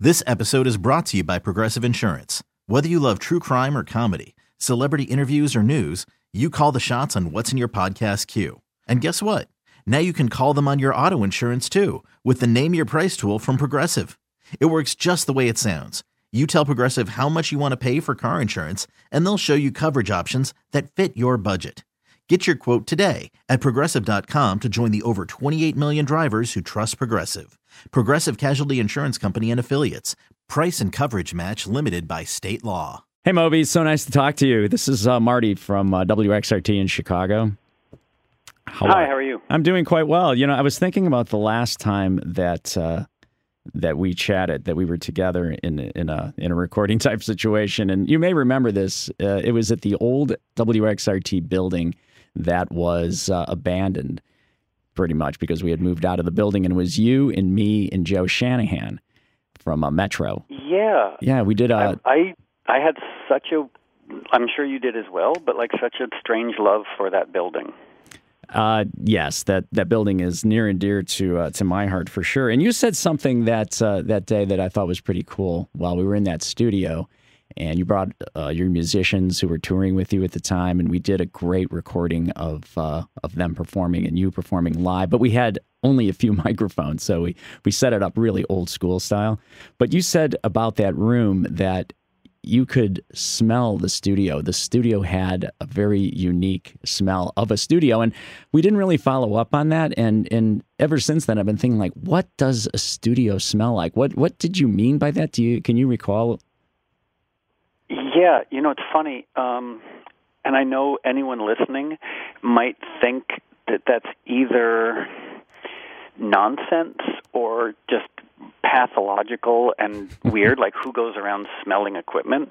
This episode is brought to you by Progressive Insurance. Whether you love true crime or comedy, celebrity interviews or news, you call the shots on what's in your podcast queue. And guess what? Now you can call them on your auto insurance too with the Name Your Price tool from Progressive. It works just the way it sounds. You tell Progressive how much you want to pay for car insurance, and they'll show you coverage options that fit your budget. Get your quote today at Progressive.com to join the over 28 million drivers who trust Progressive. Progressive Casualty Insurance Company and Affiliates. Price and coverage match limited by state law. Hey, Moby. So nice to talk to you. This is Marty from WXRT in Chicago. Hi, how are you? I'm doing quite well. You know, I was thinking about the last time that we chatted, that we were together in a recording type situation, and you may remember this. It was at the old WXRT building that was abandoned, pretty much because we had moved out of the building, and it was you and me and Joe Shanahan from Metro. Yeah, we did. I had such a, I'm sure you did as well, but like such a strange love for that building. Yes, that building is near and dear to my heart for sure. And you said something that day that I thought was pretty cool while we were in that studio, and you brought your musicians who were touring with you at the time, and we did a great recording of them performing and you performing live. But we had only a few microphones, so we set it up really old school style. But you said about that room that you could smell the studio. The studio had a very unique smell of a studio, and we didn't really follow up on that. And ever since then, I've been thinking, like, what does a studio smell like? What did you mean by that? Can you recall? Yeah, you know, it's funny, and I know anyone listening might think that that's either nonsense or just pathological and weird, like who goes around smelling equipment?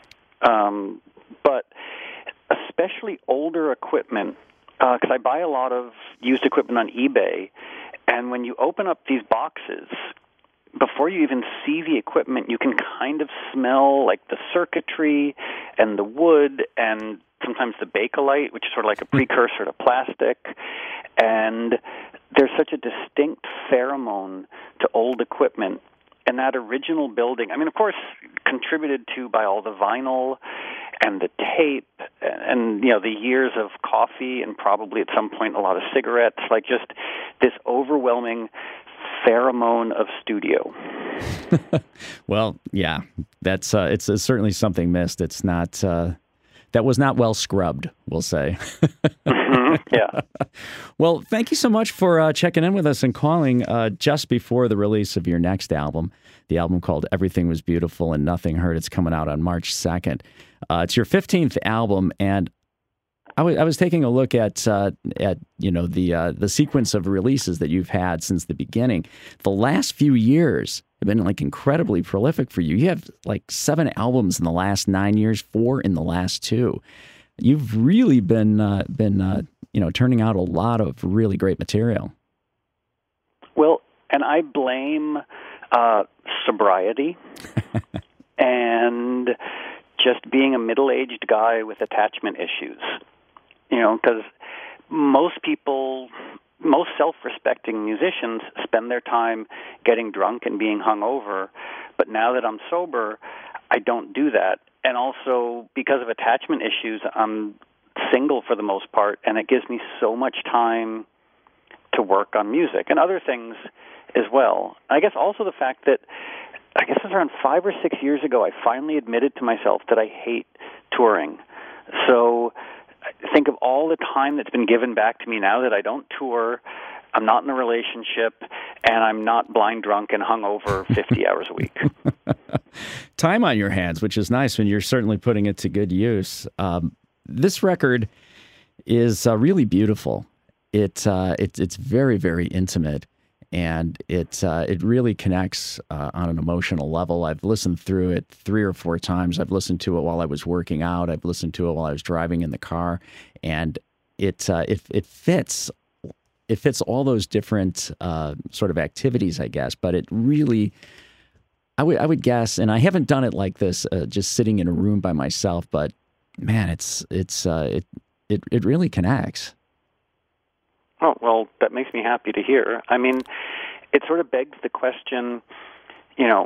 But especially older equipment, because I buy a lot of used equipment on eBay, and when you open up these boxes, before you even see the equipment, you can kind of smell like the circuitry and the wood and sometimes the Bakelite, which is sort of like a precursor to plastic. And there's such a distinct pheromone to old equipment. And that original building, I mean, of course, contributed to by all the vinyl and the tape and, you know, the years of coffee and probably at some point a lot of cigarettes, like just this overwhelming pheromone of studio. Well, yeah, that's it's certainly something missed. It's not that was not well scrubbed, we'll say. Yeah. Well, thank you so much for checking in with us and calling just before the release of your next album, the album called Everything Was Beautiful and Nothing Hurt. It's coming out on March 2nd. It's your 15th album, and I was taking a look at you know the sequence of releases that you've had since the beginning. The last few years have been like incredibly prolific for you. You have like 7 albums in the last 9 years, 4 in the last 2. You've really been you know, turning out a lot of really great material. Well, and I blame sobriety and just being a middle-aged guy with attachment issues. You know, because most people, most self-respecting musicians spend their time getting drunk and being hungover. But now that I'm sober, I don't do that. And also, because of attachment issues, I'm single for the most part, and it gives me so much time to work on music and other things as well. I guess also the fact that, I guess it was around 5 or 6 years ago, I finally admitted to myself that I hate touring. So think of all the time that's been given back to me now that I don't tour, I'm not in a relationship, and I'm not blind drunk and hungover 50 hours a week. Time on your hands, which is nice when you're certainly putting it to good use. This record is really beautiful. It's very, very intimate, and it really connects on an emotional level. I've listened through it 3 or 4 times. I've listened to it while I was working out. I've listened to it while I was driving in the car, and it fits. It fits all those different sort of activities, I guess. But it really, I would guess, and I haven't done it like this, just sitting in a room by myself. But man, it really connects. Oh, well, that makes me happy to hear. I mean, it sort of begs the question, you know,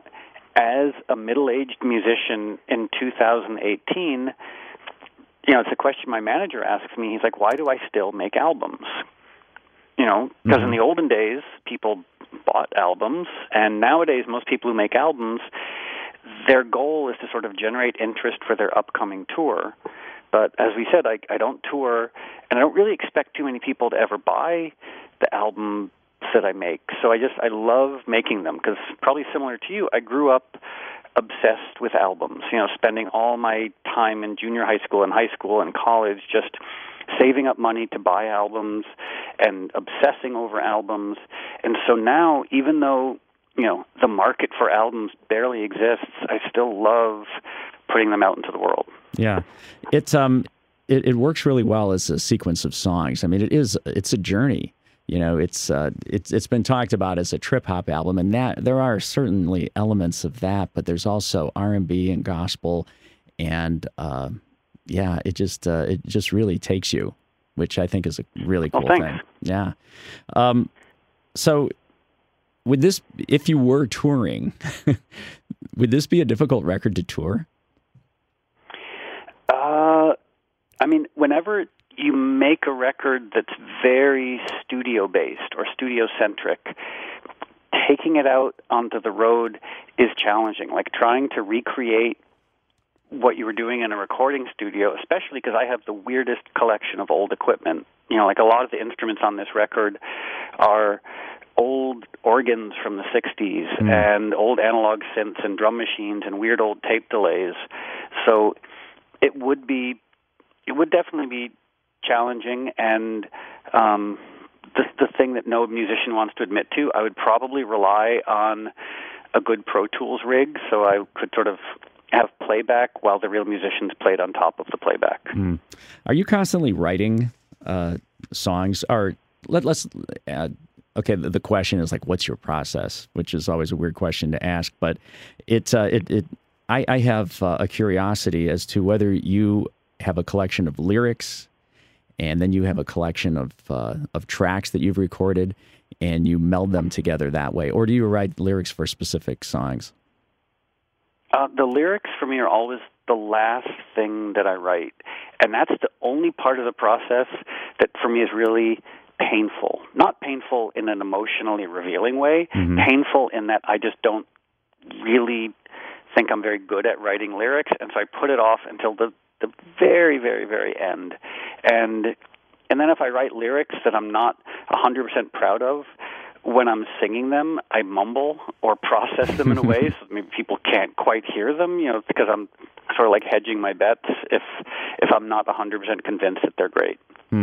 as a middle-aged musician in 2018, it's a question my manager asks me. He's like, why do I still make albums? Because in the olden days, people bought albums, and nowadays most people who make albums, their goal is to sort of generate interest for their upcoming tour. But as we said, I don't tour, and I don't really expect too many people to ever buy the album that I make. So I love making them, because probably similar to you, I grew up obsessed with albums, spending all my time in junior high school and college just saving up money to buy albums and obsessing over albums. And so now, even though, the market for albums barely exists, I still love putting them out into the world. Yeah. It works really well as a sequence of songs. I mean, it's a journey. It's been talked about as a trip hop album, and that there are certainly elements of that, but there's also R&B and gospel, and it just really takes you, which I think is a really cool thing. Yeah. So would this, if you were touring, would this be a difficult record to tour? I mean, whenever you make a record that's very studio-based or studio-centric, taking it out onto the road is challenging. Like trying to recreate what you were doing in a recording studio, especially because I have the weirdest collection of old equipment. Like a lot of the instruments on this record are old organs from the 60s and old analog synths and drum machines and weird old tape delays. So it would definitely be challenging, and the thing that no musician wants to admit to, I would probably rely on a good Pro Tools rig, so I could sort of have playback while the real musicians played on top of the playback. Are you constantly writing songs? Or let's okay, the question is like, what's your process? Which is always a weird question to ask, but I have a curiosity as to whether you have a collection of lyrics, and then you have a collection of tracks that you've recorded, and you meld them together that way, or do you write lyrics for specific songs? The lyrics for me are always the last thing that I write, and that's the only part of the process that for me is really painful. Not painful in an emotionally revealing way, painful in that I just don't really think I'm very good at writing lyrics, and so I put it off until the very, very, very end. And then if I write lyrics that I'm not 100% proud of, when I'm singing them, I mumble or process them in a way so maybe people can't quite hear them, because I'm sort of like hedging my bets if I'm not 100% convinced that they're great.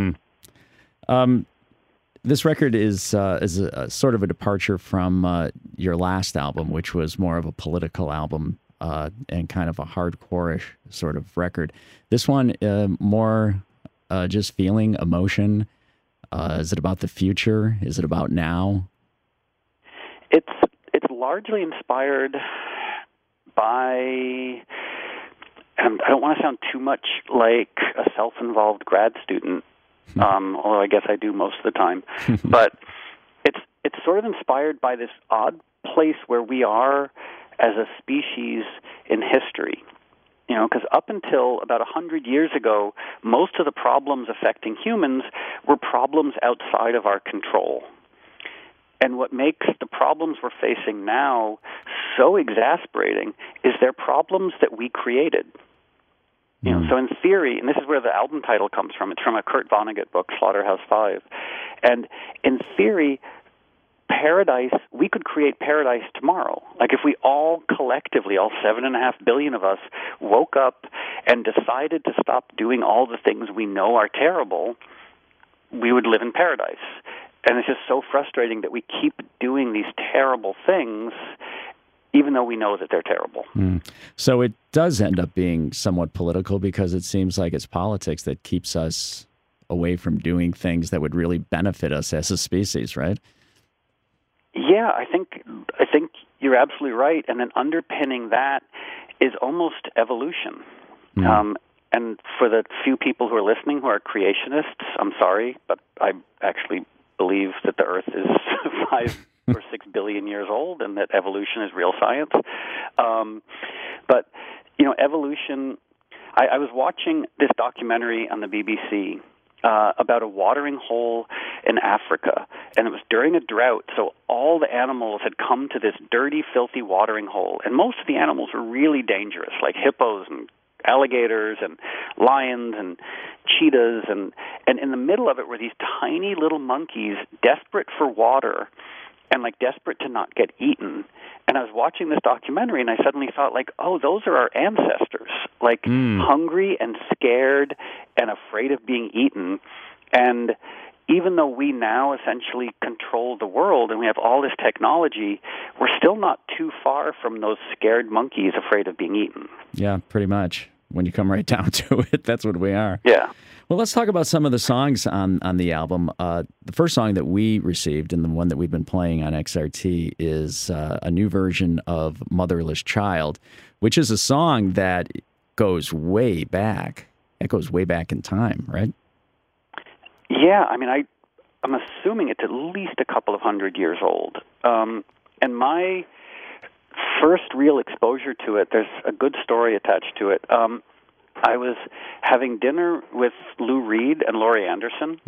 This record is a sort of a departure from your last album, which was more of a political album and kind of a hardcore-ish sort of record. This one, more just feeling, emotion. Is it about the future? Is it about now? It's largely inspired by, and I don't want to sound too much like a self-involved grad student, although I guess I do most of the time. But it's sort of inspired by this odd place where we are as a species in history. Because up until about 100 years ago, most of the problems affecting humans were problems outside of our control. And what makes the problems we're facing now so exasperating is they're problems that we created. So in theory, and this is where the album title comes from, it's from a Kurt Vonnegut book, Slaughterhouse-Five. And in theory, paradise, we could create paradise tomorrow. Like if we all collectively, all 7.5 billion of us, woke up and decided to stop doing all the things we know are terrible, we would live in paradise. And it's just so frustrating that we keep doing these terrible things even though we know that they're terrible. So it does end up being somewhat political because it seems like it's politics that keeps us away from doing things that would really benefit us as a species, right? Yeah, I think you're absolutely right. And then underpinning that is almost evolution. And for the few people who are listening who are creationists, I'm sorry, but I actually believe that the Earth is 5 we're 6 billion years old and that evolution is real science. But, evolution, I was watching this documentary on the BBC about a watering hole in Africa, and it was during a drought, so all the animals had come to this dirty, filthy watering hole, and most of the animals were really dangerous, like hippos and alligators and lions and cheetahs, and in the middle of it were these tiny little monkeys desperate for water and desperate to not get eaten. And I was watching this documentary and I suddenly thought those are our ancestors, hungry and scared and afraid of being eaten. And even though we now essentially control the world and we have all this technology, we're still not too far from those scared monkeys afraid of being eaten. Yeah, pretty much. When you come right down to it, that's what we are. Yeah. Well, let's talk about some of the songs on the album. The first song that we received, and the one that we've been playing on XRT, is a new version of Motherless Child, which is a song that goes way back. It goes way back in time, right? Yeah, I'm assuming it's at least a couple of 100 years old. And my first real exposure to it, there's a good story attached to it. I was having dinner with Lou Reed and Laurie Anderson,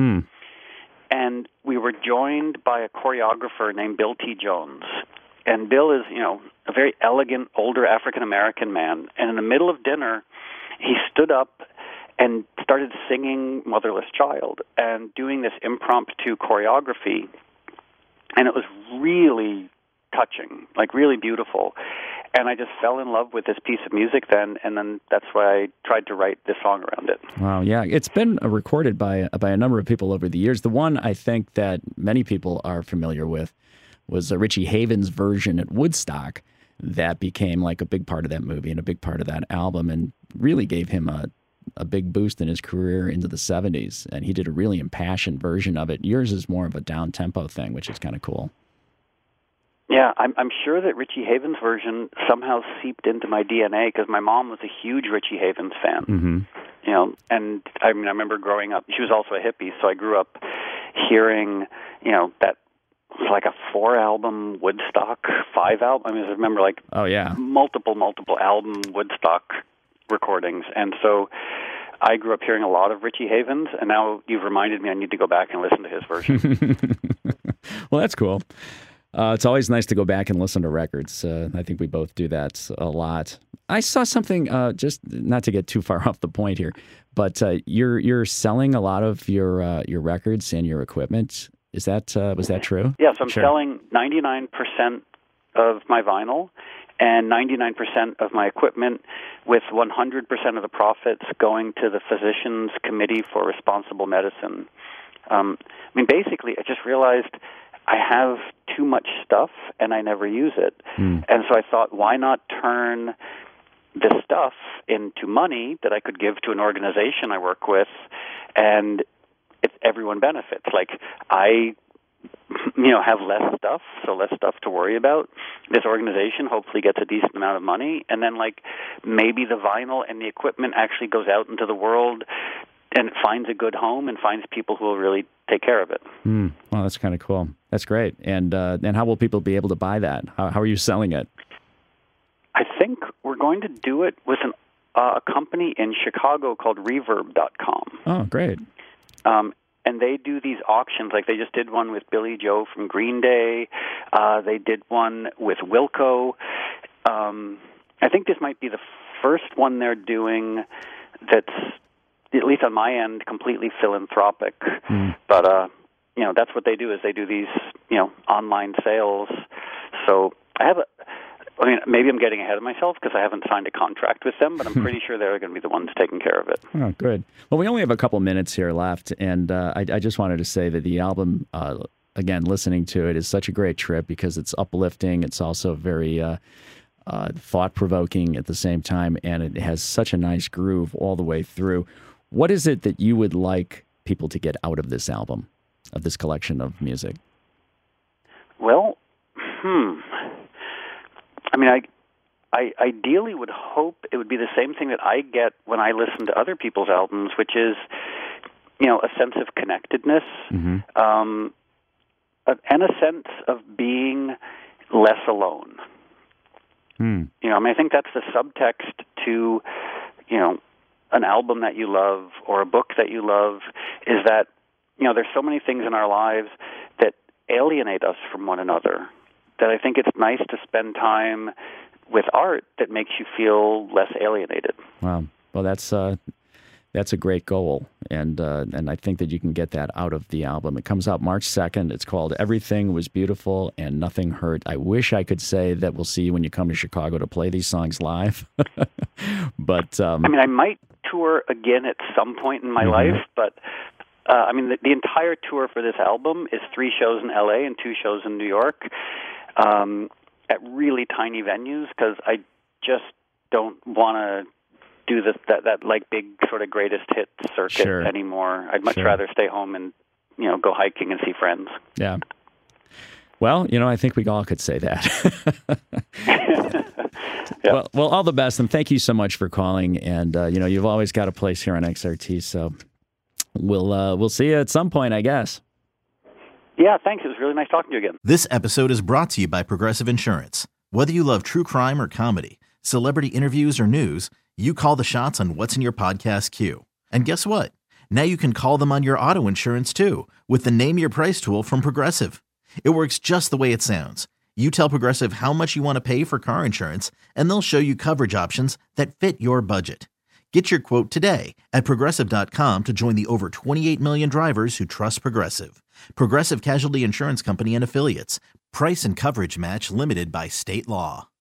and we were joined by a choreographer named Bill T. Jones. And Bill is, a very elegant, older African-American man. And in the middle of dinner, he stood up and started singing Motherless Child and doing this impromptu choreography. And it was really touching, really beautiful. And I just fell in love with this piece of music then, and then that's why I tried to write this song around it. Wow, yeah. It's been recorded by a number of people over the years. The one I think that many people are familiar with was Richie Havens' version at Woodstock that became a big part of that movie and a big part of that album and really gave him a big boost in his career into the 70s. And he did a really impassioned version of it. Yours is more of a down-tempo thing, which is kind of cool. Yeah, I'm sure that Richie Havens' version somehow seeped into my DNA because my mom was a huge Richie Havens fan. Mm-hmm. And I remember growing up. She was also a hippie, so I grew up hearing, that was like a 4-album Woodstock, 5-album. I remember multiple album Woodstock recordings, and so I grew up hearing a lot of Richie Havens, and now you've reminded me I need to go back and listen to his version. Well, that's cool. It's always nice to go back and listen to records. I think we both do that a lot. I saw something, just not to get too far off the point here, but you're selling a lot of your records and your equipment. Was that true? Yes, I'm selling 99% of my vinyl and 99% of my equipment, with 100% of the profits going to the Physicians Committee for Responsible Medicine. Basically, I just realized I have too much stuff and I never use it. And so I thought, why not turn this stuff into money that I could give to an organization I work with, and everyone benefits. I have less stuff, so less stuff to worry about. This organization hopefully gets a decent amount of money, and then maybe the vinyl and the equipment actually goes out into the world and finds a good home and finds people who will really take care of it. Well, that's kind of cool. That's great. And how will people be able to buy that? How are you selling it? I think we're going to do it with a company in Chicago called Reverb.com. Oh, great. And they do these auctions. They just did one with Billy Joe from Green Day. They did one with Wilco. I think this might be the first one they're doing that's, at least on my end, completely philanthropic. But, that's what they do, is they do these, online sales. So maybe I'm getting ahead of myself because I haven't signed a contract with them, but I'm pretty sure they're going to be the ones taking care of it. Oh, good. Well, we only have a couple minutes here left, and I just wanted to say that the album, again, listening to it is such a great trip because it's uplifting. It's also very thought-provoking at the same time, and it has such a nice groove all the way through. What is it that you would like people to get out of this album, of this collection of music? Well, I ideally would hope it would be the same thing that I get when I listen to other people's albums, which is, a sense of connectedness, a and a sense of being less alone. I think that's the subtext to, an album that you love or a book that you love, is that, there's so many things in our lives that alienate us from one another, that I think it's nice to spend time with art that makes you feel less alienated. Wow. Well, that's a great goal, and I think that you can get that out of the album. It comes out March 2nd. It's called Everything Was Beautiful and Nothing Hurt. I wish I could say that we'll see you when you come to Chicago to play these songs live. But I might tour again at some point in my life, but the entire tour for this album is 3 shows in L.A. and 2 shows in New York at really tiny venues, because I just don't want to do that like big sort of greatest hit circuit anymore. I'd much rather stay home and go hiking and see friends. Yeah. Well, I think we all could say that. Yeah. Well, all the best, and thank you so much for calling. And you've always got a place here on XRT, so we'll see you at some point, I guess. Yeah, thanks. It was really nice talking to you again. This episode is brought to you by Progressive Insurance. Whether you love true crime or comedy, celebrity interviews or news, you call the shots on what's in your podcast queue. And guess what? Now you can call them on your auto insurance too, with the Name Your Price tool from Progressive. It works just the way it sounds. You tell Progressive how much you want to pay for car insurance, and they'll show you coverage options that fit your budget. Get your quote today at Progressive.com to join the over 28 million drivers who trust Progressive. Progressive Casualty Insurance Company and Affiliates. Price and coverage match limited by state law.